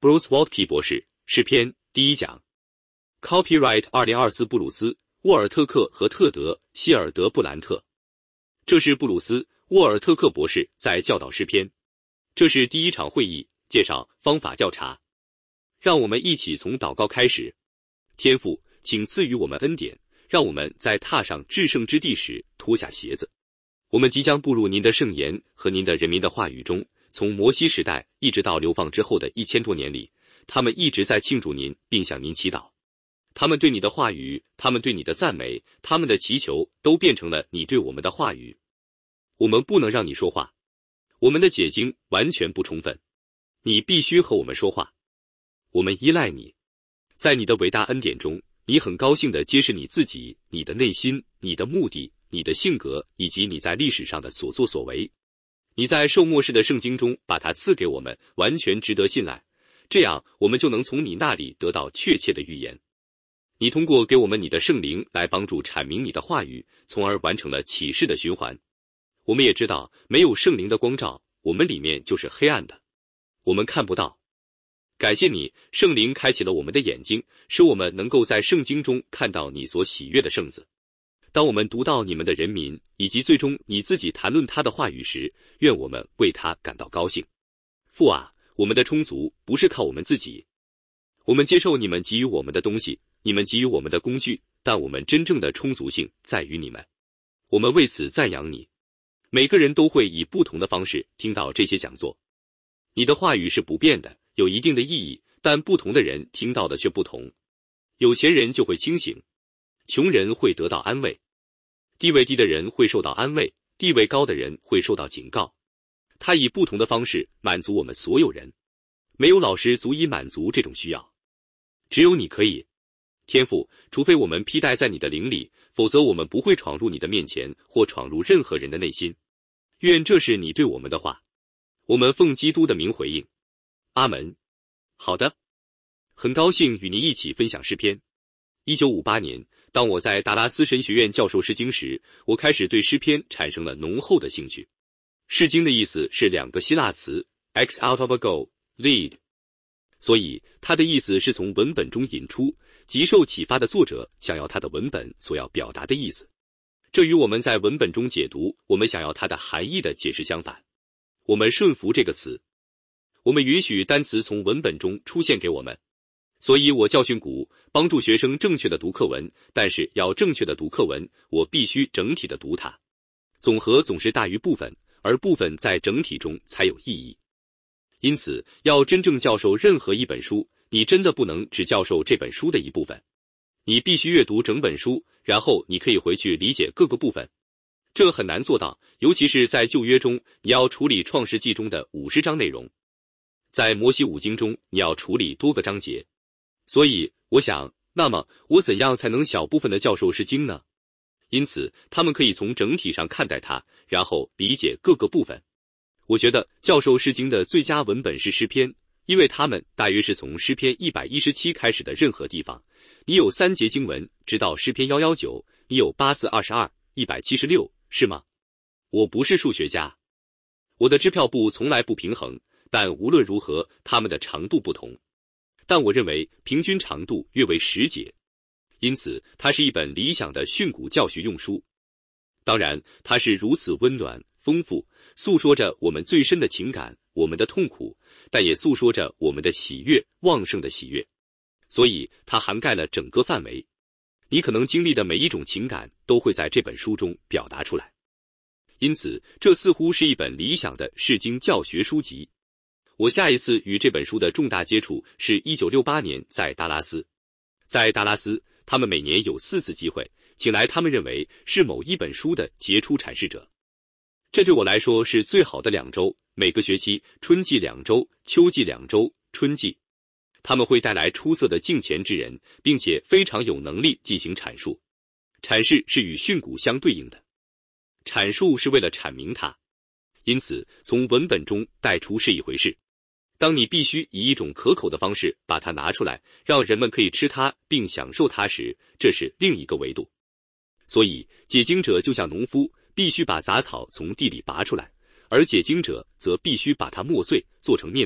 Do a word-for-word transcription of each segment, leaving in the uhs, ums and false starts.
Bruce Waltke 博士，诗篇第一讲 Copyright 二零二四布鲁斯、沃尔特克和特德·希尔德布兰特。这是布鲁斯·沃尔特克博士在教导诗篇。这是第一场会议，介绍方法调查。让我们一起从祷告开始。天父，请赐予我们恩典，让我们在踏上至圣之地时脱下鞋子。我们即将步入您的圣言和您的人民的话语中。从摩西时代一直到流放之后的一千多年里，他们一直在庆祝您并向您祈祷。他们对你的话语，他们对你的赞美，他们的祈求都变成了你对我们的话语。我们不能让你说话，我们的解经完全不充分，你必须和我们说话。我们依赖你，在你的伟大恩典中，你很高兴地揭示你自己、你的内心、你的目的、你的性格以及你在历史上的所作所为。你在受漠视的圣经中把它赐给我们，完全值得信赖，这样我们就能从你那里得到确切的预言。你通过给我们你的圣灵来帮助阐明你的话语，从而完成了启示的循环。我们也知道，没有圣灵的光照，我们里面就是黑暗的，我们看不到。感谢你，圣灵开启了我们的眼睛，使我们能够在圣经中看到你所喜悦的圣子。当我们读到你们的人民，以及最终你自己谈论他的话语时，愿我们为他感到高兴。父啊，我们的充足不是靠我们自己，我们接受你们给予我们的东西，你们给予我们的工具，但我们真正的充足性在于你们。我们为此赞扬你。每个人都会以不同的方式听到这些讲座。你的话语是不变的，有一定的意义，但不同的人听到的却不同。有钱人就会清醒，穷人会得到安慰。地位低的人会受到安慰，地位高的人会受到警告。他以不同的方式满足我们所有人。没有老师足以满足这种需要，只有你可以。天父，除非我们披戴在你的灵里，否则我们不会闯入你的面前，或闯入任何人的内心。愿这是你对我们的话。我们奉基督的名回应。阿门。好的，很高兴与您一起分享诗篇。一九五八年，当我在达拉斯神学院教授诗经时，我开始对诗篇产生了浓厚的兴趣。诗经的意思是两个希腊词 X out of a go, lead， 所以它的意思是从文本中引出，极受启发的作者想要他的文本所要表达的意思。这与我们在文本中解读我们想要它的含义的解释相反。我们顺服这个词，我们允许单词从文本中出现给我们。所以我教训古，帮助学生正确的读课文，但是要正确的读课文，我必须整体的读它。总和总是大于部分，而部分在整体中才有意义。因此，要真正教授任何一本书，你真的不能只教授这本书的一部分。你必须阅读整本书，然后你可以回去理解各个部分。这很难做到，尤其是在旧约中，你要处理创世纪中的五十章内容。在摩西五经中，你要处理多个章节。所以，我想，那么我怎样才能小部分的教授诗经呢？因此，他们可以从整体上看待它，然后理解各个部分。我觉得教授诗经的最佳文本是诗篇，因为它们大约是从诗篇一百一十七开始的任何地方。你有三节经文，直到诗篇一百一十九，你有八四二十二、一百七十六，是吗？我不是数学家，我的支票簿从来不平衡，但无论如何，它们的长度不同。但我认为平均长度约为十节，因此它是一本理想的训诂教学用书。当然，它是如此温暖、丰富，诉说着我们最深的情感，我们的痛苦，但也诉说着我们的喜悦，旺盛的喜悦。所以它涵盖了整个范围。你可能经历的每一种情感都会在这本书中表达出来。因此，这似乎是一本理想的释经教学书籍。我下一次与这本书的重大接触是一九六八年在达拉斯。在达拉斯，他们每年有四次机会，请来他们认为是某一本书的杰出阐释者。这对我来说是最好的两周，每个学期，春季两周，秋季两周，春季。他们会带来出色的敬虔之人，并且非常有能力进行阐述。阐释是与训诂相对应的，阐述是为了阐明它。因此，从文本中带出是一回事。当你必须以一种可口的方式把它拿出来，让人们可以吃它并享受它时，这是另一个维度。所以，解经者就像农夫，必须把杂草从地里拔出来，而解经者则必须把它磨碎，做成面包，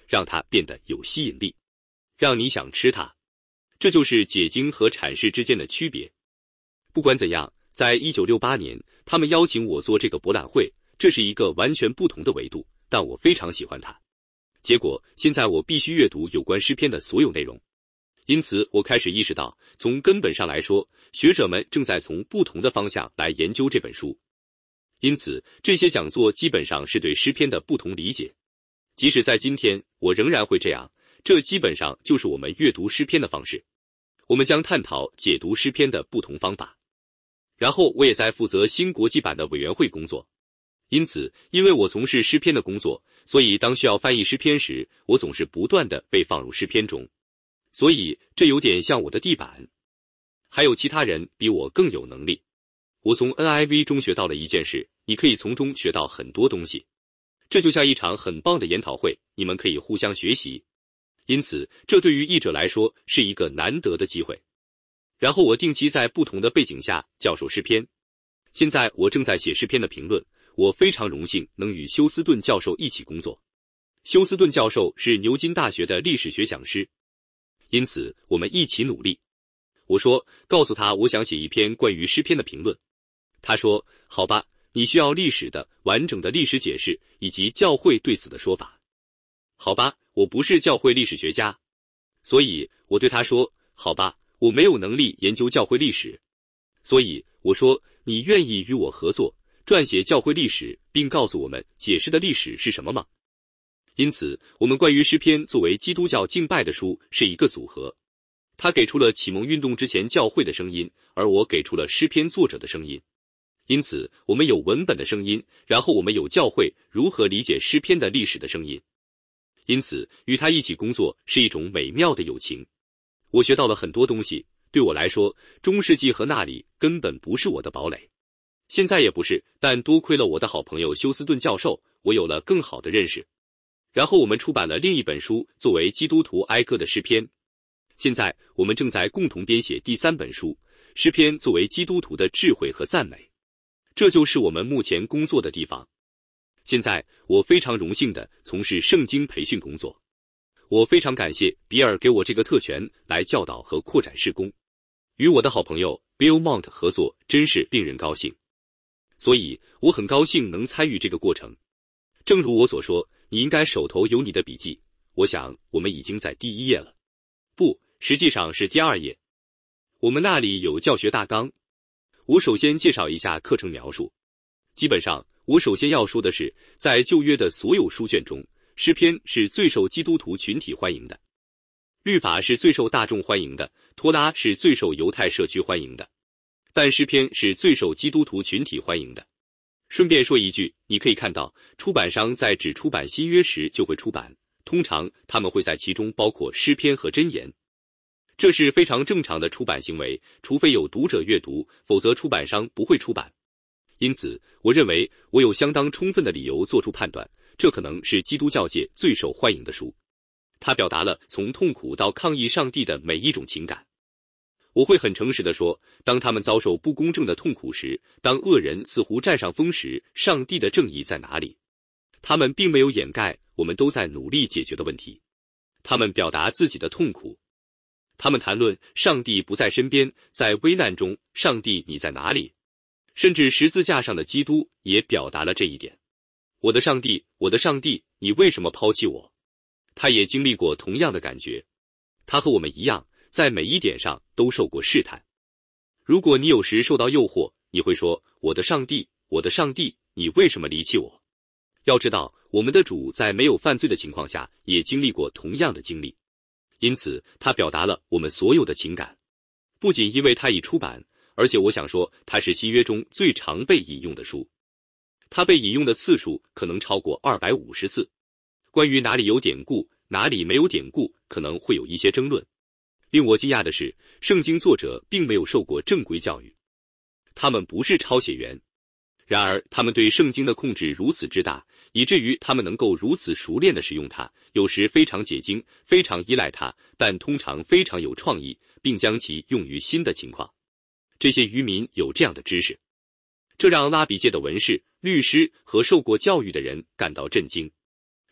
让它变得有吸引力，让你想吃它。这就是解经和阐释之间的区别。不管怎样，在一九六八年，他们邀请我做这个博览会，这是一个完全不同的维度，但我非常喜欢它。结果，现在我必须阅读有关诗篇的所有内容。因此，我开始意识到，从根本上来说，学者们正在从不同的方向来研究这本书。因此，这些讲座基本上是对诗篇的不同理解。即使在今天，我仍然会这样，这基本上就是我们阅读诗篇的方式。我们将探讨解读诗篇的不同方法。然后，我也在负责新国际版的委员会工作。因此，因为我从事诗篇的工作，所以当需要翻译诗篇时，我总是不断地被放入诗篇中。所以，这有点像我的地板。还有其他人比我更有能力。我从 N I V 中学到了一件事，你可以从中学到很多东西。这就像一场很棒的研讨会，你们可以互相学习。因此，这对于译者来说是一个难得的机会。然后我定期在不同的背景下教授诗篇。现在我正在写诗篇的评论，我非常荣幸能与休斯顿教授一起工作。休斯顿教授是牛津大学的历史学讲师。因此，我们一起努力。我说，告诉他我想写一篇关于诗篇的评论。他说，好吧，你需要历史的完整的历史解释以及教会对此的说法。好吧，我不是教会历史学家。所以我对他说，好吧，我没有能力研究教会历史。所以我说，你愿意与我合作，撰写教会历史，并告诉我们解释的历史是什么吗？因此，我们关于诗篇作为基督教敬拜的书是一个组合。他给出了启蒙运动之前教会的声音，而我给出了诗篇作者的声音。因此，我们有文本的声音，然后我们有教会如何理解诗篇的历史的声音。因此，与他一起工作是一种美妙的友情。我学到了很多东西，对我来说，中世纪和那里根本不是我的堡垒。现在也不是，但多亏了我的好朋友休斯顿教授，我有了更好的认识。然后我们出版了另一本书，作为基督徒哀歌的诗篇。现在我们正在共同编写第三本书，诗篇作为基督徒的智慧和赞美。这就是我们目前工作的地方。现在我非常荣幸地从事圣经培训工作。我非常感谢比尔给我这个特权来教导和扩展事工。与我的好朋友 Bill Mont 合作真是令人高兴。所以我很高兴能参与这个过程。正如我所说，你应该手头有你的笔记。我想我们已经在第一页了。不，实际上是第二页。我们那里有教学大纲。我首先介绍一下课程描述。基本上，我首先要说的是，在旧约的所有书卷中，诗篇是最受基督徒群体欢迎的。律法是最受大众欢迎的，托拉是最受犹太社区欢迎的。但诗篇是最受基督徒群体欢迎的。顺便说一句，你可以看到，出版商在只出版新约时就会出版，通常他们会在其中包括诗篇和箴言。这是非常正常的出版行为，除非有读者阅读，否则出版商不会出版。因此，我认为我有相当充分的理由做出判断，这可能是基督教界最受欢迎的书。它表达了从痛苦到抗议上帝的每一种情感。我会很诚实地说，当他们遭受不公正的痛苦时，当恶人似乎占上风时，上帝的正义在哪里？他们并没有掩盖我们都在努力解决的问题。他们表达自己的痛苦。他们谈论上帝不在身边，在危难中，上帝你在哪里？甚至十字架上的基督也表达了这一点。我的上帝，我的上帝，你为什么抛弃我？他也经历过同样的感觉。他和我们一样，在每一点上都受过试探。如果你有时受到诱惑，你会说，我的上帝，我的上帝，你为什么离弃我？要知道，我们的主在没有犯罪的情况下也经历过同样的经历。因此，他表达了我们所有的情感。不仅因为他已出版，而且我想说，它是新约中最常被引用的书。它被引用的次数可能超过二百五十次。关于哪里有典故，哪里没有典故，可能会有一些争论。令我惊讶的是，圣经作者并没有受过正规教育。他们不是抄写员。然而，他们对圣经的控制如此之大，以至于他们能够如此熟练地使用它，有时非常解经，非常依赖它，但通常非常有创意，并将其用于新的情况。这些渔民有这样的知识，这让拉比界的文士、律师和受过教育的人感到震惊。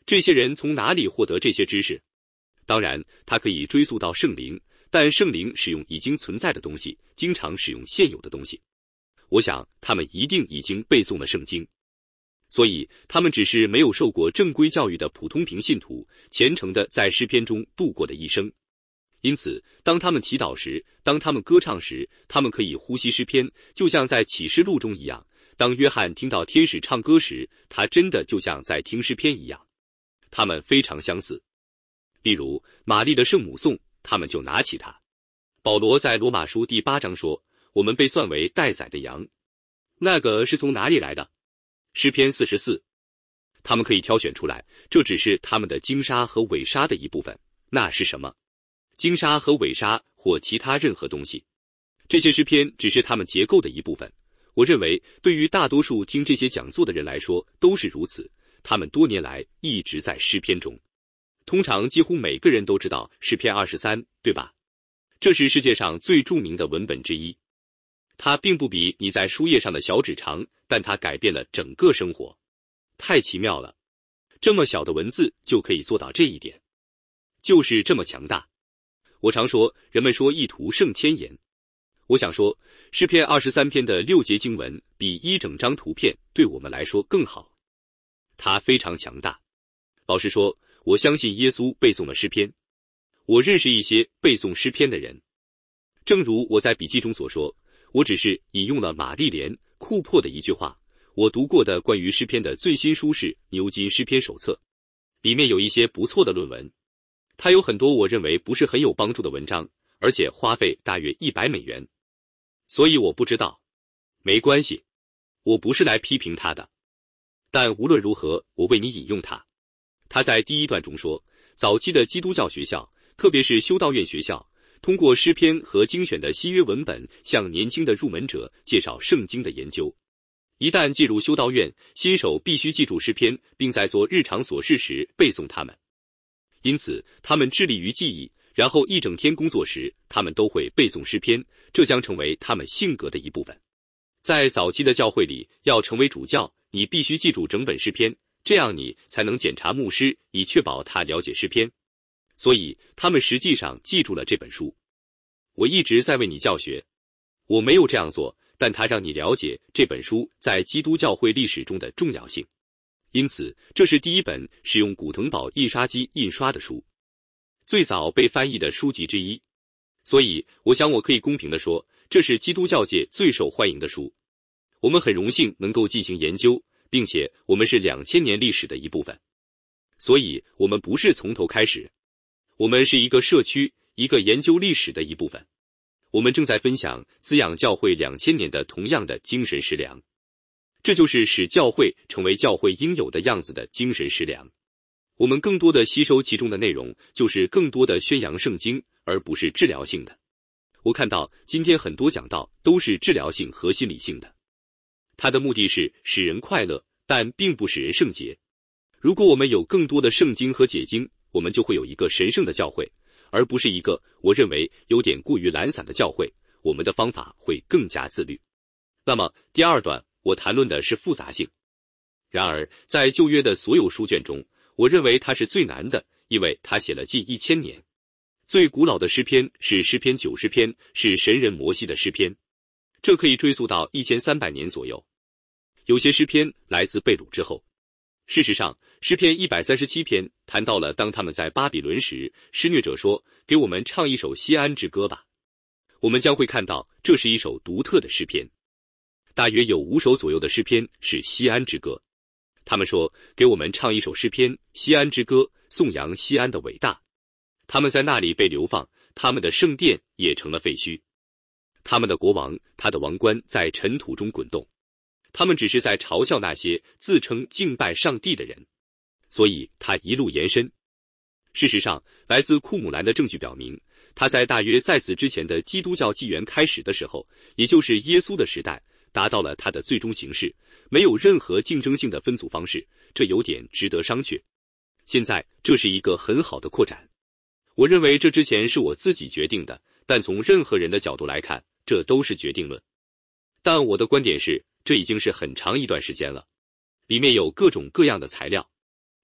这些人从哪里获得这些知识？当然，它可以追溯到圣灵，但圣灵使用已经存在的东西，经常使用现有的东西。我想，他们一定已经背诵了圣经。所以，他们只是没有受过正规教育的普通平信徒，虔诚地在诗篇中度过的一生。因此，当他们祈祷时，当他们歌唱时，他们可以呼吸诗篇，就像在启示录中一样。当约翰听到天使唱歌时，他真的就像在听诗篇一样。他们非常相似。例如，玛丽的圣母颂，他们就拿起它。保罗在罗马书第八章说，我们被算为待宰的羊。那个是从哪里来的？诗篇四十四。他们可以挑选出来，这只是他们的经沙和尾沙的一部分。那是什么？经沙和尾沙或其他任何东西。这些诗篇只是他们结构的一部分。我认为，对于大多数听这些讲座的人来说，都是如此。他们多年来一直在诗篇中。通常几乎每个人都知道诗篇二十三，对吧？这是世界上最著名的文本之一。它并不比你在书页上的小纸长，但它改变了整个生活。太奇妙了，这么小的文字就可以做到这一点，就是这么强大。我常说，人们说一图胜千言。我想说，诗篇二十三篇的六节经文比一整张图片对我们来说更好。它非常强大。老实说，我相信耶稣背诵了诗篇。我认识一些背诵诗篇的人。正如我在笔记中所说，我只是引用了玛丽莲·库珀的一句话。我读过的关于诗篇的最新书是《牛津诗篇手册》，里面有一些不错的论文。它有很多我认为不是很有帮助的文章，而且花费大约一百美元。所以我不知道。没关系，我不是来批评他的。但无论如何，我为你引用它。他在第一段中说，早期的基督教学校，特别是修道院学校，通过诗篇和精选的新约文本，向年轻的入门者介绍圣经的研究。一旦进入修道院，新手必须记住诗篇，并在做日常琐事时背诵它们。因此，他们致力于记忆，然后一整天工作时，他们都会背诵诗篇，这将成为他们性格的一部分。在早期的教会里，要成为主教，你必须记住整本诗篇，这样你才能检查牧师，以确保他了解诗篇。所以，他们实际上记住了这本书。我一直在为你教学，我没有这样做，但它让你了解这本书在基督教会历史中的重要性。因此，这是第一本使用古腾堡印刷机印刷的书，最早被翻译的书籍之一。所以，我想我可以公平地说，这是基督教界最受欢迎的书。我们很荣幸能够进行研究，并且我们是两千年历史的一部分。所以，我们不是从头开始，我们是一个社区，一个研究历史的一部分。我们正在分享滋养教会两千年的同样的精神食粮。这就是使教会成为教会应有的样子的精神食粮。我们更多的吸收其中的内容，就是更多的宣扬圣经，而不是治疗性的。我看到今天很多讲道都是治疗性和心理性的，它的目的是使人快乐，但并不使人圣洁。如果我们有更多的圣经和解经，我们就会有一个神圣的教会，而不是一个我认为有点过于懒散的教会。我们的方法会更加自律。那么第二段我谈论的是复杂性。然而在旧约的所有书卷中，我认为它是最难的，因为它写了近一千年。最古老的诗篇是诗篇九十篇，是神人摩西的诗篇，这可以追溯到一千三百年左右。有些诗篇来自被掳之后。事实上，诗篇一百三十七篇谈到了当他们在巴比伦时，施虐者说，给我们唱一首西安之歌吧。我们将会看到这是一首独特的诗篇。大约有五首左右的诗篇是西安之歌。他们说，给我们唱一首诗篇，西安之歌，颂扬西安的伟大。他们在那里被流放，他们的圣殿也成了废墟。他们的国王，他的王冠在尘土中滚动。他们只是在嘲笑那些自称敬拜上帝的人。所以他一路延伸。事实上，来自库姆兰的证据表明，他在大约在此之前的基督教纪元开始的时候，也就是耶稣的时代，达到了它的最终形式，没有任何竞争性的分组方式，这有点值得商榷。现在这是一个很好的扩展。我认为这之前是我自己决定的，但从任何人的角度来看，这都是决定论。但我的观点是，这已经是很长一段时间了，里面有各种各样的材料。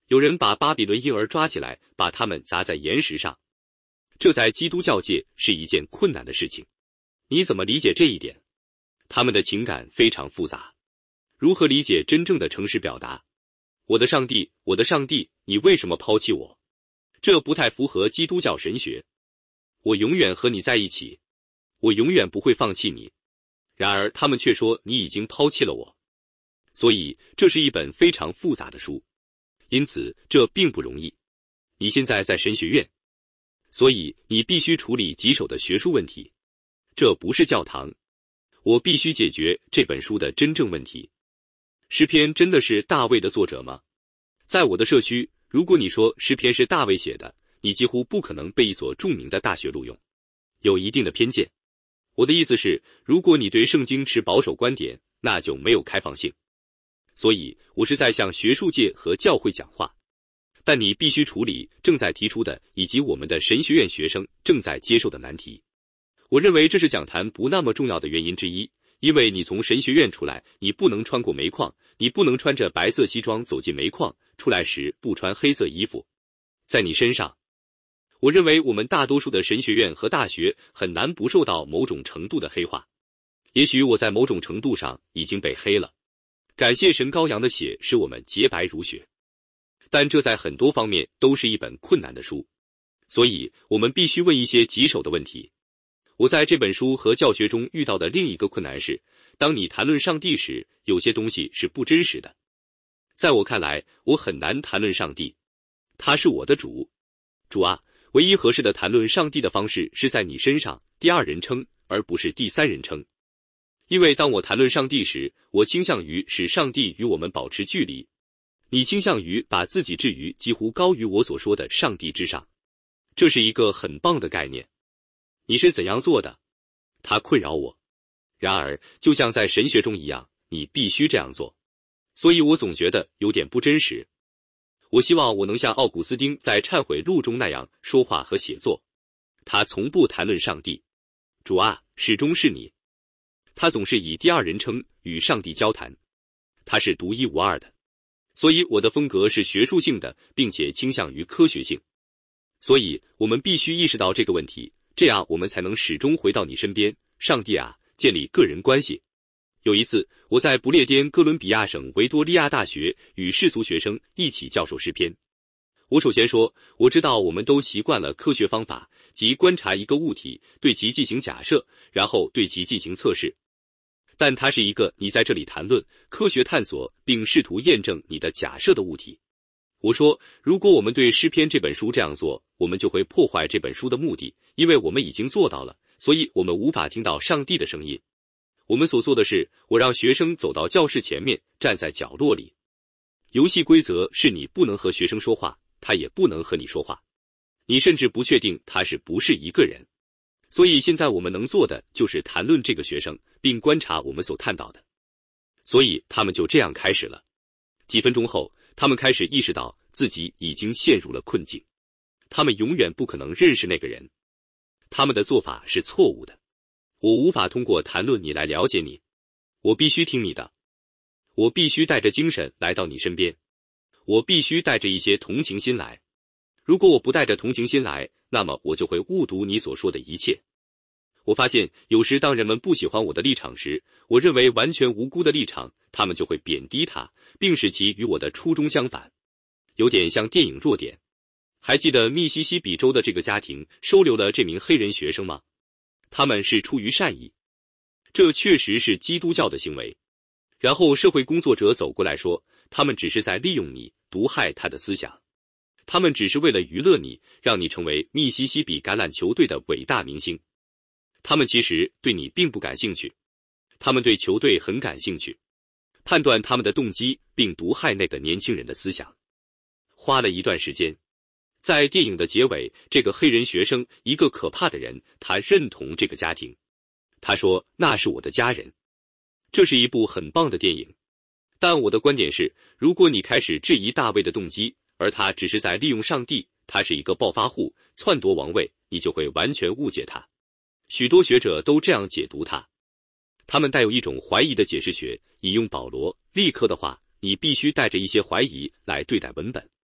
有人把巴比伦婴儿抓起来，把他们砸在岩石上，这在基督教界是一件困难的事情。你怎么理解这一点？他们的情感非常复杂，如何理解真正的诚实表达？我的上帝，我的上帝，你为什么抛弃我？这不太符合基督教神学。我永远和你在一起，我永远不会放弃你。然而他们却说你已经抛弃了我。所以这是一本非常复杂的书，因此这并不容易。你现在在神学院，所以你必须处理棘手的学术问题。这不是教堂，我必须解决这本书的真正问题。诗篇真的是大卫的作者吗？在我的社区，如果你说诗篇是大卫写的，你几乎不可能被一所著名的大学录用，有一定的偏见。我的意思是，如果你对圣经持保守观点，那就没有开放性。所以我是在向学术界和教会讲话，但你必须处理正在提出的以及我们的神学院学生正在接受的难题。我认为这是讲坛不那么重要的原因之一，因为你从神学院出来，你不能穿过煤矿，你不能穿着白色西装走进煤矿，出来时不穿黑色衣服。在你身上，我认为我们大多数的神学院和大学很难不受到某种程度的黑化。也许我在某种程度上已经被黑了，感谢神羔羊的血使我们洁白如雪，但这在很多方面都是一本困难的书，所以我们必须问一些棘手的问题。我在这本书和教学中遇到的另一个困难是，当你谈论上帝时，有些东西是不真实的。在我看来，我很难谈论上帝，他是我的主。主啊，唯一合适的谈论上帝的方式是在你身上，第二人称，而不是第三人称。因为当我谈论上帝时，我倾向于使上帝与我们保持距离。你倾向于把自己置于几乎高于我所说的上帝之上。这是一个很棒的概念。你是怎样做的？它困扰我。然而，就像在神学中一样，你必须这样做。所以我总觉得有点不真实。我希望我能像奥古斯丁在《忏悔录》中那样说话和写作。他从不谈论上帝。主啊，始终是你。他总是以第二人称与上帝交谈。他是独一无二的。所以我的风格是学术性的，并且倾向于科学性。所以我们必须意识到这个问题。这样我们才能始终回到你身边，上帝啊，建立个人关系。有一次，我在不列颠哥伦比亚省维多利亚大学与世俗学生一起教授诗篇。我首先说，我知道我们都习惯了科学方法，即观察一个物体，对其进行假设，然后对其进行测试。但它是一个你在这里谈论科学探索并试图验证你的假设的物体。我说，如果我们对诗篇这本书这样做，我们就会破坏这本书的目的，因为我们已经做到了，所以我们无法听到上帝的声音。我们所做的是，我让学生走到教室前面，站在角落里。游戏规则是你不能和学生说话，他也不能和你说话。你甚至不确定他是不是一个人。所以现在我们能做的就是谈论这个学生，并观察我们所看到的。所以他们就这样开始了。几分钟后，他们开始意识到自己已经陷入了困境。他们永远不可能认识那个人。他们的做法是错误的。我无法通过谈论你来了解你。我必须听你的。我必须带着精神来到你身边。我必须带着一些同情心来。如果我不带着同情心来，那么我就会误读你所说的一切。我发现有时当人们不喜欢我的立场时，我认为完全无辜的立场，他们就会贬低它，并使其与我的初衷相反，有点像电影弱点。还记得密西西比州的这个家庭收留了这名黑人学生吗？他们是出于善意，这确实是基督教的行为。然后社会工作者走过来说，他们只是在利用你，毒害他的思想。他们只是为了娱乐你，让你成为密西西比橄榄球队的伟大明星。他们其实对你并不感兴趣，他们对球队很感兴趣。判断他们的动机，并毒害那个年轻人的思想，花了一段时间。在电影的结尾，这个黑人学生，一个可怕的人，他认同这个家庭。他说，那是我的家人。这是一部很棒的电影。但我的观点是，如果你开始质疑大卫的动机，而他只是在利用上帝，他是一个暴发户，篡夺王位，你就会完全误解他。许多学者都这样解读他。他们带有一种怀疑的解释学，引用保罗、利科的话，你必须带着一些怀疑来对待文本。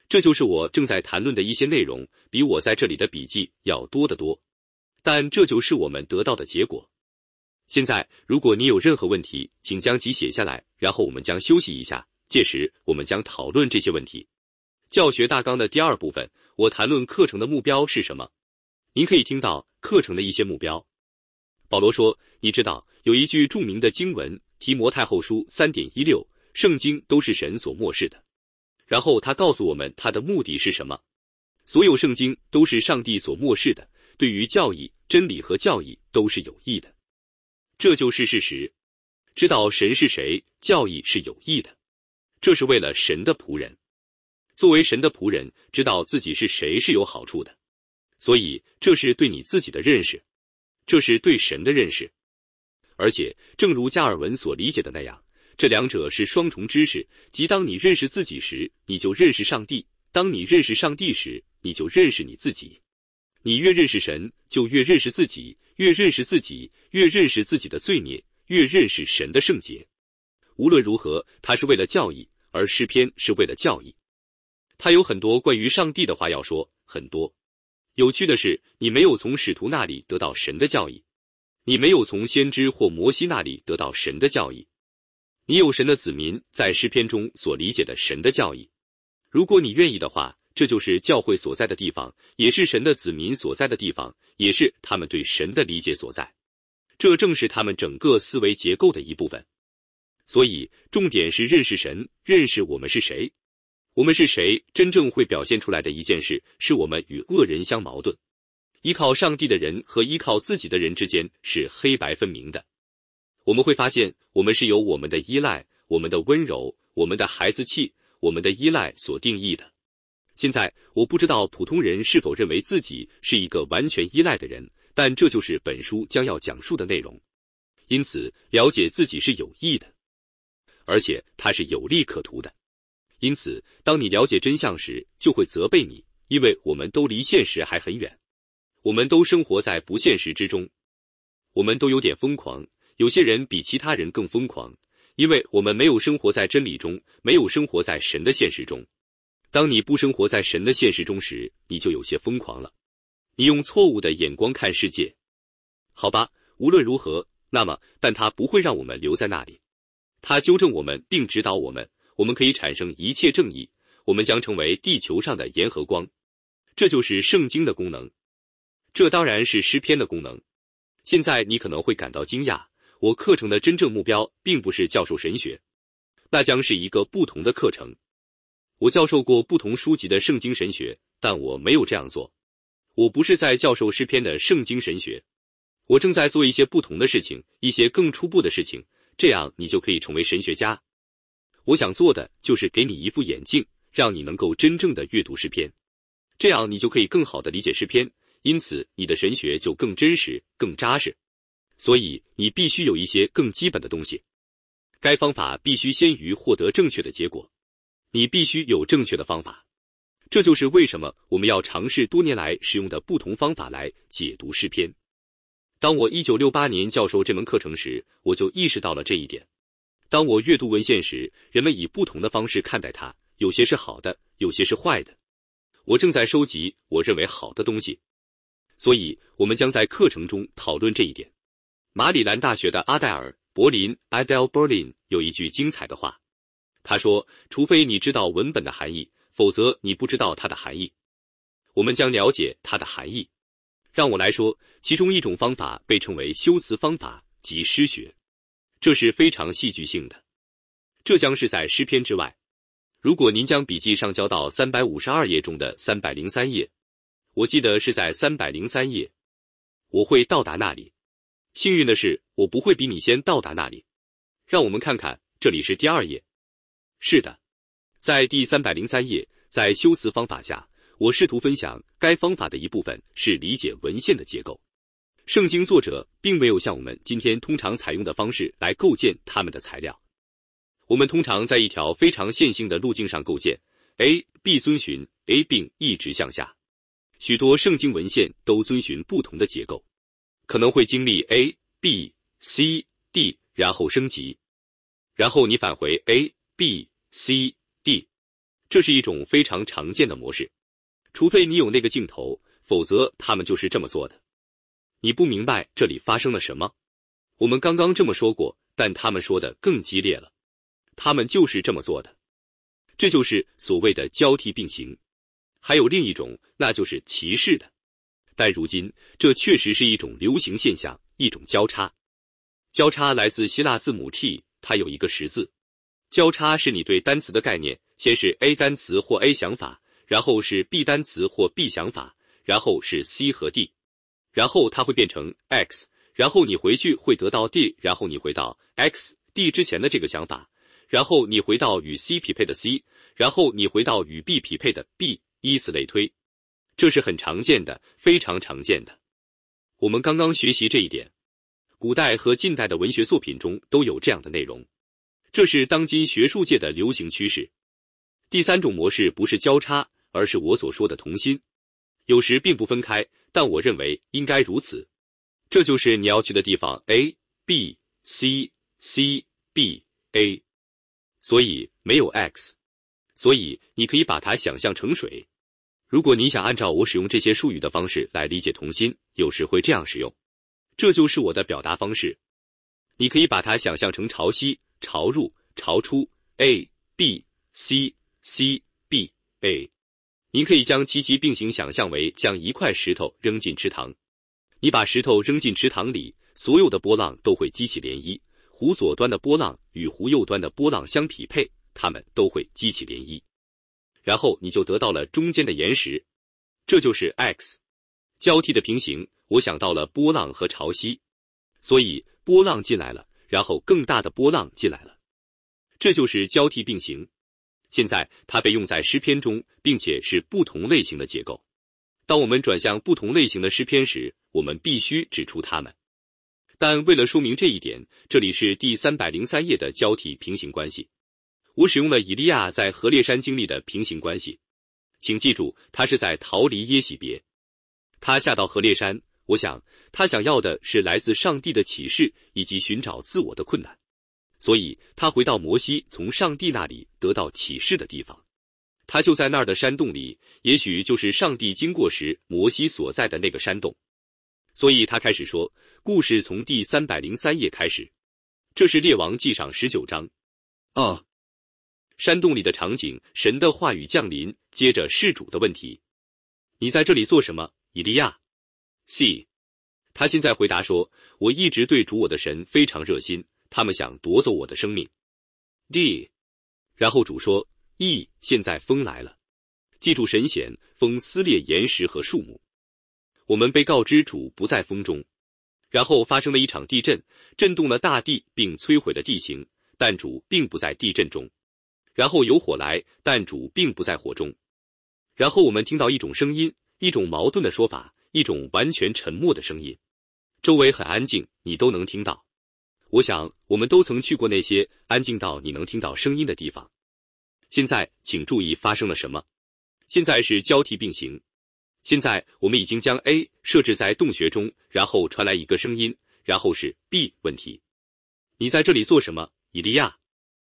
这就是我正在谈论的一些内容，比我在这里的笔记要多得多。但这就是我们得到的结果。现在，如果你有任何问题，请将其写下来，然后我们将休息一下，届时我们将讨论这些问题。教学大纲的第二部分，我谈论课程的目标是什么。您可以听到课程的一些目标。保罗说，你知道有一句著名的经文，提摩太后书 三点一六， 圣经都是神所默示的。然后他告诉我们他的目的是什么。所有圣经都是上帝所默示的，对于教义、真理和教义都是有益的。这就是事实。知道神是谁，教义是有益的。这是为了神的仆人。作为神的仆人，知道自己是谁是有好处的。所以，这是对你自己的认识，这是对神的认识。而且，正如加尔文所理解的那样，这两者是双重知识，即当你认识自己时，你就认识上帝；当你认识上帝时，你就认识你自己。你越认识神，就越认识自己，越认识自己，越认识自己的罪孽，越认识神的圣洁。无论如何，它是为了教义，而诗篇是为了教义。他有很多关于上帝的话要说，很多。有趣的是，你没有从使徒那里得到神的教义，你没有从先知或摩西那里得到神的教义。你有神的子民在诗篇中所理解的神的教义。如果你愿意的话，这就是教会所在的地方，也是神的子民所在的地方，也是他们对神的理解所在。这正是他们整个思维结构的一部分。所以，重点是认识神，认识我们是谁。我们是谁，真正会表现出来的一件事，是我们与恶人相矛盾。依靠上帝的人和依靠自己的人之间是黑白分明的。我们会发现，我们是由我们的依赖、我们的温柔、我们的孩子气、我们的依赖所定义的。现在，我不知道普通人是否认为自己是一个完全依赖的人，但这就是本书将要讲述的内容。因此，了解自己是有益的，而且它是有利可图的。因此，当你了解真相时，就会责备你，因为我们都离现实还很远。我们都生活在不现实之中。我们都有点疯狂，有些人比其他人更疯狂，因为我们没有生活在真理中，没有生活在神的现实中。当你不生活在神的现实中时，你就有些疯狂了。你用错误的眼光看世界。好吧，无论如何，那么，但它不会让我们留在那里。它纠正我们并指导我们，我们可以产生一切正义，我们将成为地球上的盐和光。这就是圣经的功能。这当然是诗篇的功能。现在你可能会感到惊讶，我课程的真正目标并不是教授神学，那将是一个不同的课程。我教授过不同书籍的圣经神学，但我没有这样做。我不是在教授诗篇的圣经神学，我正在做一些不同的事情，一些更初步的事情，这样你就可以成为神学家。我想做的就是给你一副眼镜，让你能够真正的阅读诗篇，这样你就可以更好的理解诗篇，因此你的神学就更真实、更扎实。所以你必须有一些更基本的东西。该方法必须先于获得正确的结果。你必须有正确的方法。这就是为什么我们要尝试多年来使用的不同方法来解读诗篇。当我一九六八年教授这门课程时，我就意识到了这一点。当我阅读文献时，人们以不同的方式看待它，有些是好的，有些是坏的。我正在收集我认为好的东西，所以我们将在课程中讨论这一点。马里兰大学的阿黛尔·柏林 Adele Berlin 有一句精彩的话，他说，除非你知道文本的含义，否则你不知道它的含义。我们将了解它的含义。让我来说，其中一种方法被称为修辞方法及诗学，这是非常戏剧性的。这将是在诗篇之外。如果您将笔记上交到三百五十二页中的三百零三页，我记得是在三百零三页，我会到达那里。幸运的是，我不会比你先到达那里。让我们看看，这里是第二页。是的，在第三百零三页，在修辞方法下，我试图分享该方法的一部分是理解文献的结构。圣经作者并没有像我们今天通常采用的方式来构建他们的材料。我们通常在一条非常线性的路径上构建 A、B 遵循 A 并一直向下。许多圣经文献都遵循不同的结构，可能会经历 A、B、C、D， 然后升级，然后你返回 A、B、C、D， 这是一种非常常见的模式，除非你有那个镜头，否则他们就是这么做的。你不明白这里发生了什么？我们刚刚这么说过，但他们说的更激烈了。他们就是这么做的。这就是所谓的交替并行。还有另一种，那就是歧视的。但如今，这确实是一种流行现象，一种交叉。交叉来自希腊字母 T， 它有一个十字。交叉是你对单词的概念，先是 A 单词或 A 想法，然后是 B 单词或 B 想法，然后是 C 和 D， 然后它会变成 X， 然后你回去会得到 D， 然后你回到 X、D 之前的这个想法，然后你回到与 C 匹配的 C， 然后你回到与 B 匹配的 B， 以此类推。这是很常见的，非常常见的。我们刚刚学习这一点，古代和近代的文学作品中都有这样的内容，这是当今学术界的流行趋势。第三种模式不是交叉，而是我所说的同心，有时并不分开，但我认为应该如此。这就是你要去的地方 A B C C B A， 所以没有 X， 所以你可以把它想象成水。如果你想按照我使用这些术语的方式来理解同心，有时会这样使用，这就是我的表达方式。你可以把它想象成潮汐、潮入、潮出 A B C C B A。 你可以将其其并行想象为将一块石头扔进池塘，你把石头扔进池塘里，所有的波浪都会激起涟漪，湖左端的波浪与湖右端的波浪相匹配，它们都会激起涟漪，然后你就得到了中间的岩石，这就是 X。 交替的平行，我想到了波浪和潮汐，所以波浪进来了，然后更大的波浪进来了，这就是交替并行。现在它被用在诗篇中，并且是不同类型的结构。当我们转向不同类型的诗篇时，我们必须指出它们。但为了说明这一点，这里是第三百零三页的交替平行关系。我使用了以利亚在何烈山经历的平行关系。请记住，他是在逃离耶洗别。他下到何烈山，我想他想要的是来自上帝的启示以及寻找自我的困难。所以他回到摩西从上帝那里得到启示的地方，他就在那儿的山洞里，也许就是上帝经过时摩西所在的那个山洞。所以他开始说，故事从第三百零三页开始，这是列王纪上十九章。哦，山洞里的场景，神的话语降临，接着事主的问题。你在这里做什么，以利亚？ C。 他现在回答说，我一直对主我的神非常热心，他们想夺走我的生命。 D。 然后主说 E， 现在风来了，记住神显，风撕裂岩石和树木。我们被告知主不在风中，然后发生了一场地震，震动了大地并摧毁了地形，但主并不在地震中。然后有火来，但主并不在火中。然后我们听到一种声音，一种矛盾的说法，一种完全沉默的声音，周围很安静，你都能听到。我想我们都曾去过那些安静到你能听到声音的地方。现在请注意发生了什么。现在是交替并行。现在我们已经将 A 设置在洞穴中，然后传来一个声音，然后是 B 问题。你在这里做什么，以利亚？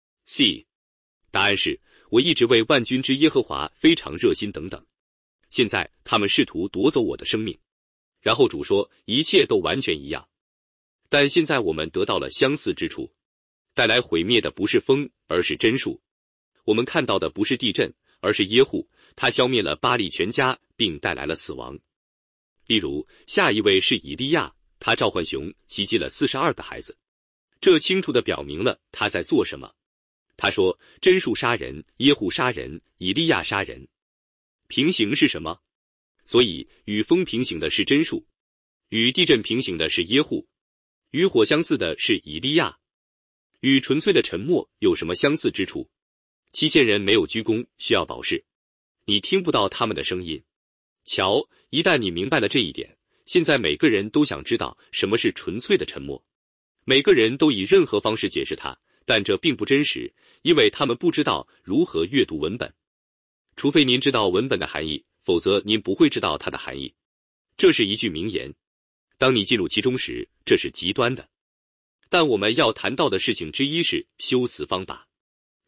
C。 答案是，我一直为万军之耶和华非常热心等等。现在他们试图夺走我的生命。然后主说，一切都完全一样。但现在我们得到了相似之处，带来毁灭的不是风，而是真树。我们看到的不是地震，而是耶户，他消灭了巴力全家，并带来了死亡。例如，下一位是以利亚，他召唤熊，袭击了四十二个孩子。这清楚地表明了他在做什么。他说，真树杀人，耶户杀人，以利亚杀人。平行是什么？所以与风平行的是真树，与地震平行的是耶户，与火相似的是以利亚。与纯粹的沉默有什么相似之处？七千人没有鞠躬，需要保释，你听不到他们的声音。瞧，一旦你明白了这一点，现在每个人都想知道什么是纯粹的沉默。每个人都以任何方式解释它，但这并不真实，因为他们不知道如何阅读文本。除非您知道文本的含义，否则您不会知道它的含义。这是一句名言，当你进入其中时，这是极端的。但我们要谈到的事情之一是修辞方法。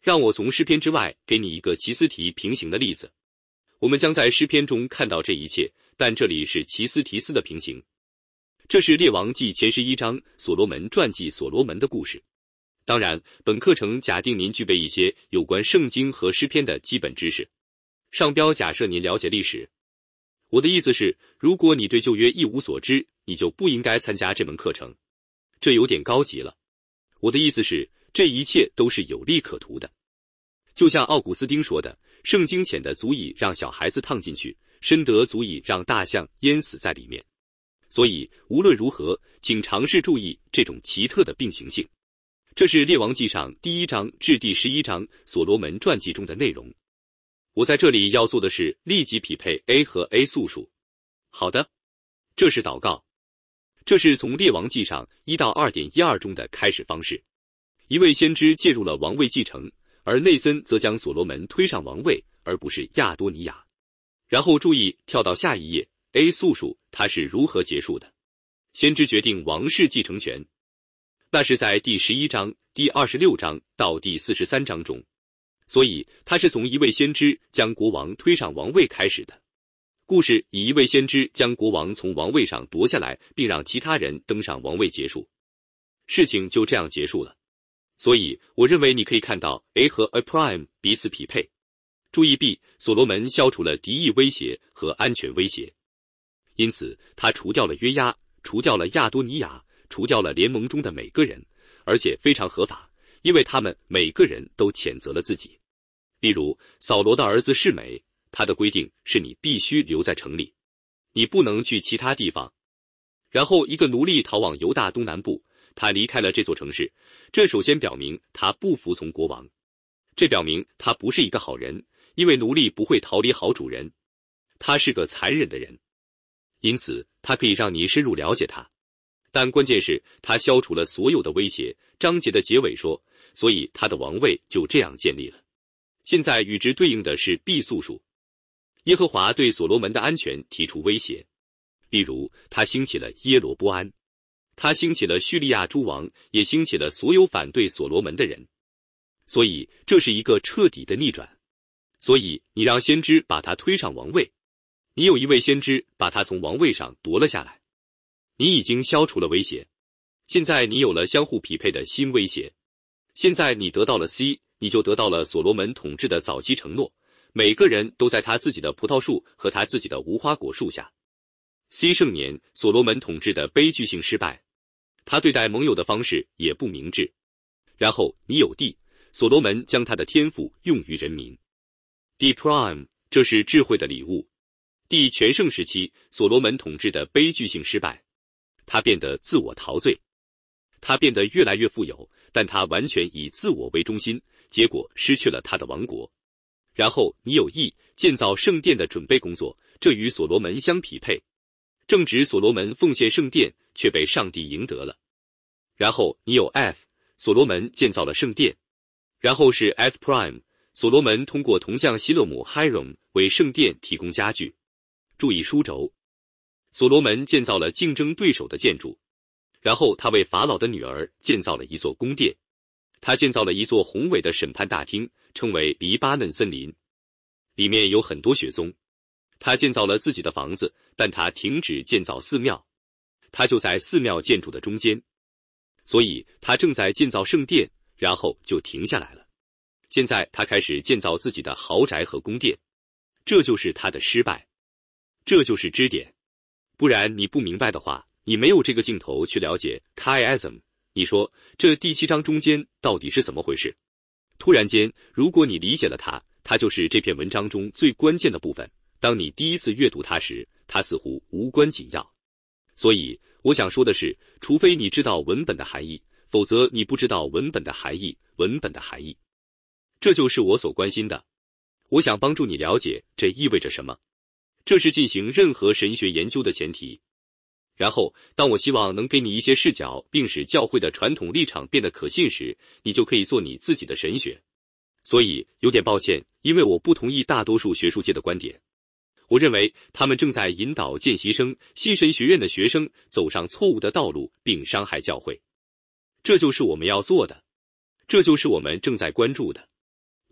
让我从诗篇之外给你一个奇斯提平行的例子。我们将在诗篇中看到这一切，但这里是奇斯提斯的平行。这是列王记前十一章所罗门传记所罗门的故事。当然，本课程假定您具备一些有关圣经和诗篇的基本知识。上标假设您了解历史。我的意思是，如果你对旧约一无所知，你就不应该参加这门课程。这有点高级了。我的意思是，这一切都是有利可图的。就像奥古斯丁说的，圣经浅的足以让小孩子烫进去，深得足以让大象淹死在里面。所以无论如何，请尝试注意这种奇特的并行性。这是列王记上第一章至第十一章所罗门传记中的内容。我在这里要做的是立即匹配 A 和 A 素数。好的，这是祷告。这是从列王记上一到 二点一二 中的开始方式。一位先知介入了王位继承，而内森则将所罗门推上王位，而不是亚多尼亚。然后注意跳到下一页 A 素数，它是如何结束的？先知决定王室继承权。那是在第十一章、第二十六章到第四十三章中，所以他是从一位先知将国王推上王位开始的。故事以一位先知将国王从王位上夺下来，并让其他人登上王位结束。事情就这样结束了。所以我认为你可以看到 A 和 A prime 彼此匹配。注意 B， 所罗门消除了敌意威胁和安全威胁，因此他除掉了约押，除掉了亚多尼亚，除掉了联盟中的每个人，而且非常合法，因为他们每个人都谴责了自己。例如扫罗的儿子示每，他的规定是你必须留在城里，你不能去其他地方。然后一个奴隶逃往犹大东南部，他离开了这座城市，这首先表明他不服从国王，这表明他不是一个好人，因为奴隶不会逃离好主人，他是个残忍的人，因此他可以让你深入了解他。但关键是他消除了所有的威胁。章节的结尾说，所以他的王位就这样建立了。现在与之对应的是 B 素数。耶和华对所罗门的安全提出威胁，例如他兴起了耶罗波安，他兴起了叙利亚诸王，也兴起了所有反对所罗门的人。所以这是一个彻底的逆转。所以你让先知把他推上王位，你有一位先知把他从王位上夺了下来，你已经消除了威胁。现在你有了相互匹配的新威胁。现在你得到了 C， 你就得到了所罗门统治的早期承诺，每个人都在他自己的葡萄树和他自己的无花果树下。C 盛年，所罗门统治的悲剧性失败，他对待盟友的方式也不明智。然后你有 D， 所罗门将他的天赋用于人民。D prime， 这是智慧的礼物。D 全盛时期，所罗门统治的悲剧性失败，他变得自我陶醉，他变得越来越富有，但他完全以自我为中心，结果失去了他的王国。然后你有 E， 建造圣殿的准备工作，这与所罗门相匹配。正值所罗门奉献圣殿，却被上帝赢得了。然后你有 F， 所罗门建造了圣殿。然后是 F prime， 所罗门通过铜匠希勒姆 Hiram 为圣殿提供家具。注意书轴。所罗门建造了竞争对手的建筑，然后他为法老的女儿建造了一座宫殿。他建造了一座宏伟的审判大厅，称为黎巴嫩森林，里面有很多雪松。他建造了自己的房子，但他停止建造寺庙，他就在寺庙建筑的中间。所以他正在建造圣殿，然后就停下来了。现在他开始建造自己的豪宅和宫殿，这就是他的失败，这就是支点。不然你不明白的话，你没有这个镜头去了解 chiasm。 你说这第七章中间到底是怎么回事？突然间，如果你理解了它，它就是这篇文章中最关键的部分。当你第一次阅读它时，它似乎无关紧要。所以我想说的是，除非你知道文本的含义，否则你不知道文本的含义，文本的含义。这就是我所关心的。我想帮助你了解这意味着什么。这是进行任何神学研究的前提。然后当我希望能给你一些视角，并使教会的传统立场变得可信时，你就可以做你自己的神学。所以有点抱歉，因为我不同意大多数学术界的观点。我认为他们正在引导见习生、新神学院的学生走上错误的道路，并伤害教会。这就是我们要做的，这就是我们正在关注的。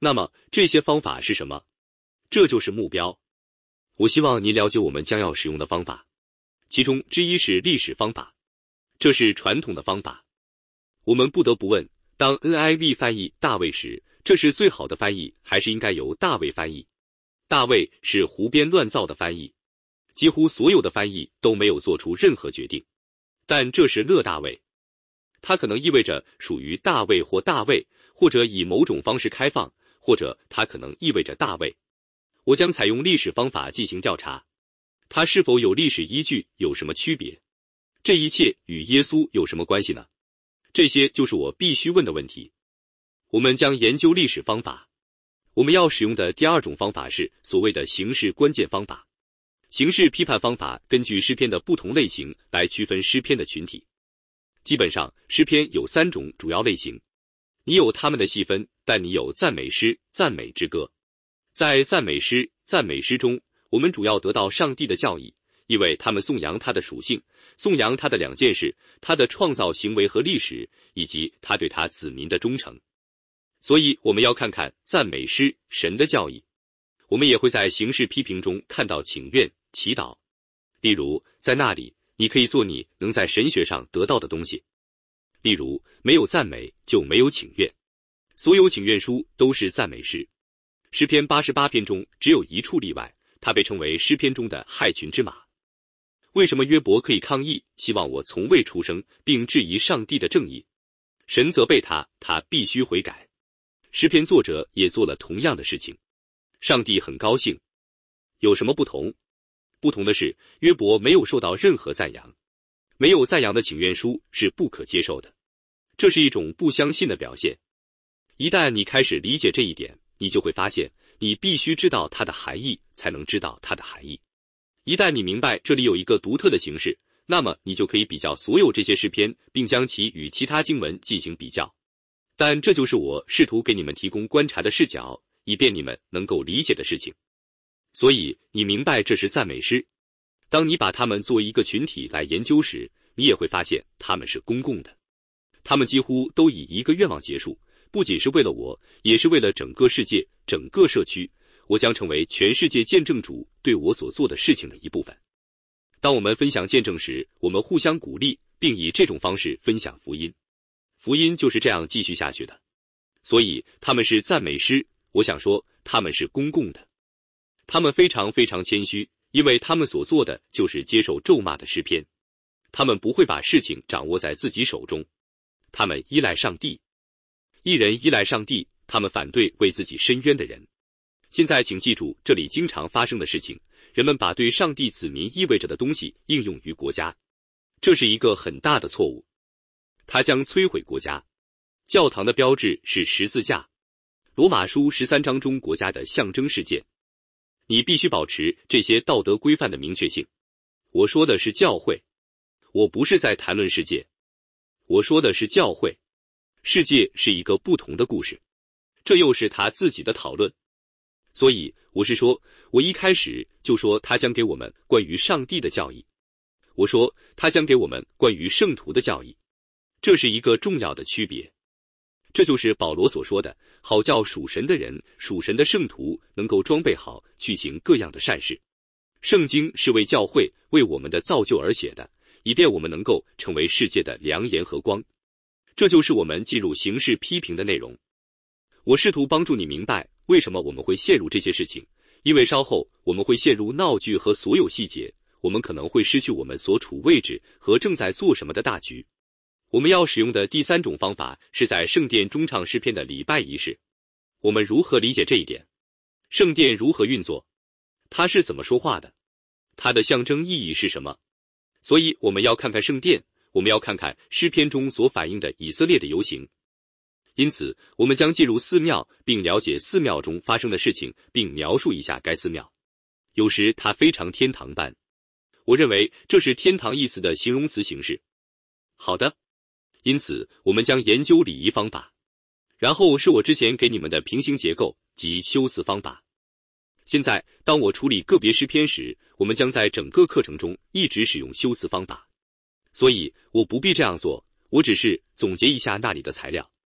那么这些方法是什么？这就是目标。我希望您了解我们将要使用的方法，其中之一是历史方法，这是传统的方法。我们不得不问，当 N I V 翻译大卫时，这是最好的翻译，还是应该由大卫翻译？大卫是胡编乱造的翻译，几乎所有的翻译都没有做出任何决定。但这是勒大卫，它可能意味着属于大卫或大卫，或者以某种方式开放，或者它可能意味着大卫。我将采用历史方法进行调查，它是否有历史依据，有什么区别？这一切与耶稣有什么关系呢？这些就是我必须问的问题。我们将研究历史方法。我们要使用的第二种方法是所谓的形式关键方法。形式批判方法根据诗篇的不同类型来区分诗篇的群体。基本上，诗篇有三种主要类型，你有它们的细分，但你有赞美诗、赞美之歌。在赞美诗、赞美诗中，我们主要得到上帝的教义，因为他们颂扬他的属性，颂扬他的两件事，他的创造行为和历史，以及他对他子民的忠诚。所以我们要看看赞美诗，神的教义。我们也会在形式批评中看到请愿、祈祷。例如，在那里，你可以做你能在神学上得到的东西。例如，没有赞美就没有请愿。所有请愿书都是赞美诗。诗篇八十八篇中只有一处例外，它被称为诗篇中的害群之马。为什么约伯可以抗议，希望我从未出生，并质疑上帝的正义？神责备他，他必须悔改。诗篇作者也做了同样的事情，上帝很高兴。有什么不同？不同的是，约伯没有受到任何赞扬。没有赞扬的请愿书是不可接受的，这是一种不相信的表现。一旦你开始理解这一点，你就会发现，你必须知道它的含义，才能知道它的含义。一旦你明白这里有一个独特的形式，那么你就可以比较所有这些诗篇，并将其与其他经文进行比较。但这就是我试图给你们提供观察的视角，以便你们能够理解的事情。所以，你明白这是赞美诗。当你把它们作为一个群体来研究时，你也会发现它们是公共的。它们几乎都以一个愿望结束，不仅是为了我，也是为了整个世界、整个社区。我将成为全世界见证主对我所做的事情的一部分。当我们分享见证时，我们互相鼓励，并以这种方式分享福音。福音就是这样继续下去的。所以，他们是赞美诗，我想说，他们是公共的。他们非常非常谦虚，因为他们所做的就是接受咒骂的诗篇。他们不会把事情掌握在自己手中，他们依赖上帝。一人依赖上帝，他们反对为自己伸冤的人。现在请记住，这里经常发生的事情，人们把对上帝子民意味着的东西应用于国家，这是一个很大的错误。它将摧毁国家。教堂的标志是十字架，罗马书十三章中国家的象征事件。你必须保持这些道德规范的明确性。我说的是教会，我不是在谈论世界。我说的是教会。世界是一个不同的故事，这又是他自己的讨论。所以，我是说，我一开始就说他将给我们关于上帝的教义。我说他将给我们关于圣徒的教义。这是一个重要的区别。这就是保罗所说的，好叫属神的人、属神的圣徒能够装备好，去行各样的善事。圣经是为教会、为我们的造就而写的，以便我们能够成为世界的良言和光。这就是我们进入形式批评的内容。我试图帮助你明白为什么我们会陷入这些事情，因为稍后我们会陷入闹剧和所有细节，我们可能会失去我们所处位置和正在做什么的大局。我们要使用的第三种方法是在圣殿中唱诗篇的礼拜仪式。我们如何理解这一点？圣殿如何运作？它是怎么说话的？它的象征意义是什么？所以我们要看看圣殿，我们要看看诗篇中所反映的以色列的游行。因此，我们将进入寺庙，并了解寺庙中发生的事情，并描述一下该寺庙。有时它非常天堂般。我认为这是天堂一词的形容词形式。好的。因此，我们将研究礼仪方法。然后是我之前给你们的平行结构及修辞方法。现在，当我处理个别诗篇时，我们将在整个课程中一直使用修辞方法。所以，我不必这样做，我只是总结一下那里的材料。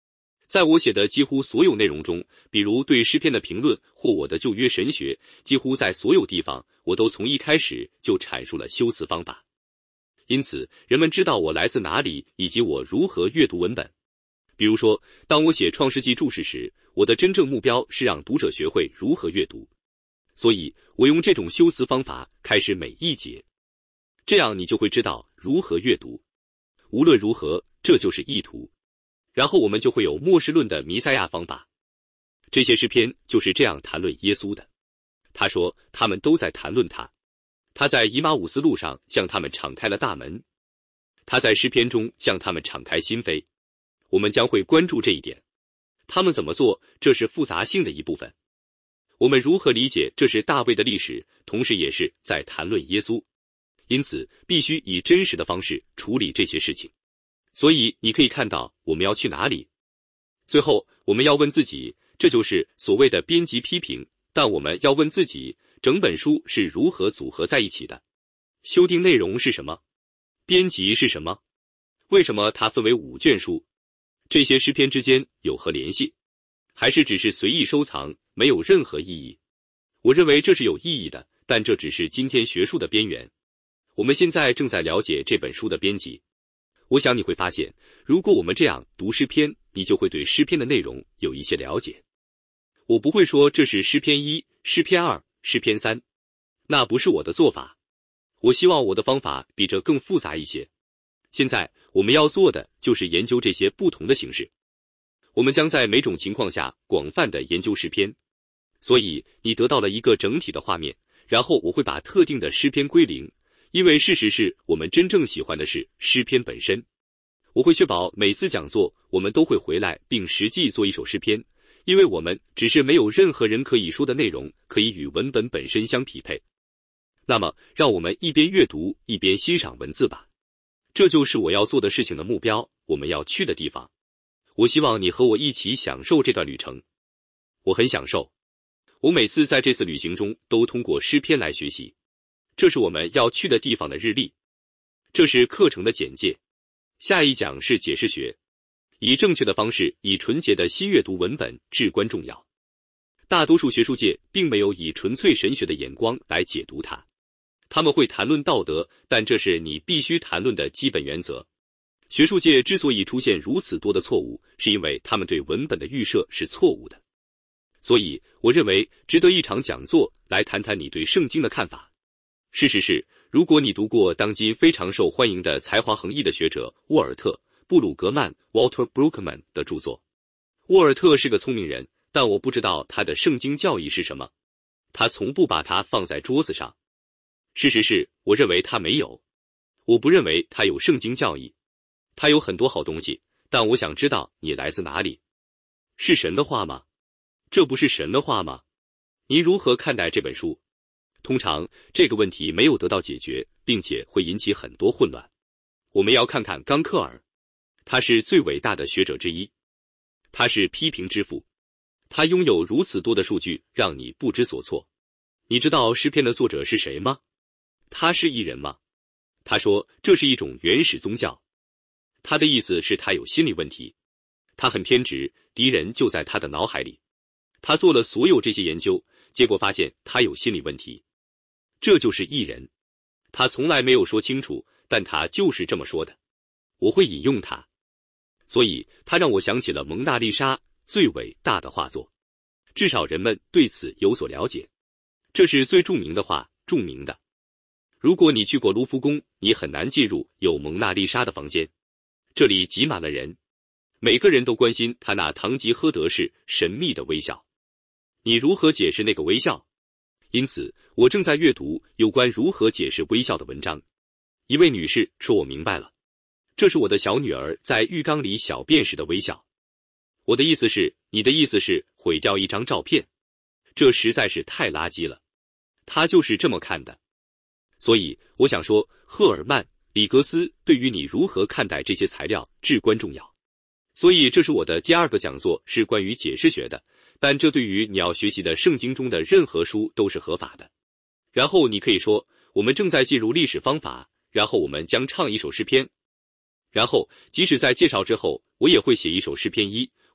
在我写的几乎所有内容中，比如对诗篇的评论或我的旧约神学，几乎在所有地方，我都从一开始就阐述了修辞方法。因此，人们知道我来自哪里，以及我如何阅读文本。比如说，当我写《创世纪》注释时，我的真正目标是让读者学会如何阅读。所以，我用这种修辞方法开始每一节。这样你就会知道如何阅读。无论如何，这就是意图。然后我们就会有末世论的弥赛亚方法。这些诗篇就是这样谈论耶稣的。他说，他们都在谈论他。他在以马忤斯路上向他们敞开了大门。他在诗篇中向他们敞开心扉。我们将会关注这一点。他们怎么做，这是复杂性的一部分。我们如何理解，这是大卫的历史，同时也是在谈论耶稣。因此，必须以真实的方式处理这些事情。所以，你可以看到我们要去哪里。最后，我们要问自己，这就是所谓的编辑批评，但我们要问自己，整本书是如何组合在一起的？修订内容是什么？编辑是什么？为什么它分为五卷书？这些诗篇之间有何联系？还是只是随意收藏，没有任何意义？我认为这是有意义的，但这只是今天学术的边缘。我们现在正在了解这本书的编辑。我想你会发现，如果我们这样读诗篇，你就会对诗篇的内容有一些了解。我不会说这是诗篇一、诗篇二、诗篇三，那不是我的做法。我希望我的方法比这更复杂一些。现在我们要做的就是研究这些不同的形式。我们将在每种情况下广泛的研究诗篇。所以你得到了一个整体的画面，然后我会把特定的诗篇归零，因为事实是我们真正喜欢的是诗篇本身。我会确保每次讲座我们都会回来并实际做一首诗篇，因为我们只是没有任何人可以说的内容可以与文本本身相匹配。那么让我们一边阅读一边欣赏文字吧。这就是我要做的事情的目标，我们要去的地方。我希望你和我一起享受这段旅程。我很享受。我每次在这次旅行中都通过诗篇来学习。这是我们要去的地方的日历。这是课程的简介。下一讲是解释学。以正确的方式，以纯洁的新阅读文本至关重要。大多数学术界并没有以纯粹神学的眼光来解读它。他们会谈论道德，但这是你必须谈论的基本原则。学术界之所以出现如此多的错误，是因为他们对文本的预设是错误的。所以，我认为值得一场讲座来谈谈你对圣经的看法。事实是，如果你读过当今非常受欢迎的才华横溢的学者沃尔特·布鲁格曼 （Walter Brueggemann） 的著作，沃尔特是个聪明人，但我不知道他的圣经教义是什么。他从不把它放在桌子上。事实是，我认为他没有。我不认为他有圣经教义。他有很多好东西，但我想知道你来自哪里。是神的话吗？这不是神的话吗？您如何看待这本书？通常这个问题没有得到解决，并且会引起很多混乱。我们要看看冈克尔，他是最伟大的学者之一，他是批评之父，他拥有如此多的数据让你不知所措。你知道诗篇的作者是谁吗？他是异人吗？他说这是一种原始宗教。他的意思是他有心理问题，他很偏执，敌人就在他的脑海里。他做了所有这些研究，结果发现他有心理问题。这就是异人。他从来没有说清楚，但他就是这么说的。我会引用他。所以他让我想起了蒙娜丽莎，最伟大的画作。至少人们对此有所了解。这是最著名的画，著名的。如果你去过卢浮宫，你很难进入有蒙娜丽莎的房间。这里挤满了人，每个人都关心他那堂吉诃德式神秘的微笑。你如何解释那个微笑？因此，我正在阅读有关如何解释微笑的文章。一位女士说我明白了，这是我的小女儿在浴缸里小便时的微笑。我的意思是，你的意思是毁掉一张照片，这实在是太垃圾了。她就是这么看的。所以我想说，赫尔曼·里格斯对于你如何看待这些材料至关重要。所以这是我的第二个讲座，是关于解释学的，但这对于你要学习的圣经中的任何书都是合法的。然后你可以说，我们正在进入历史方法，然后我们将唱一首诗篇。然后即使在介绍之后，我也会写一首诗篇一，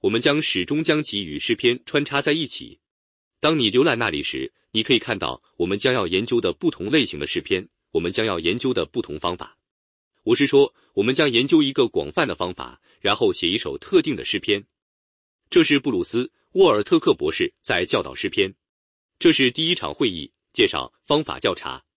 我们将始终将其与诗篇穿插在一起。当你浏览那里时，你可以看到我们将要研究的不同类型的诗篇，我们将要研究的不同方法。我是说，我们将研究一个广泛的方法，然后写一首特定的诗篇。这是布鲁斯·沃尔特克博士在教导诗篇。这是第一场会议，介绍方法调查。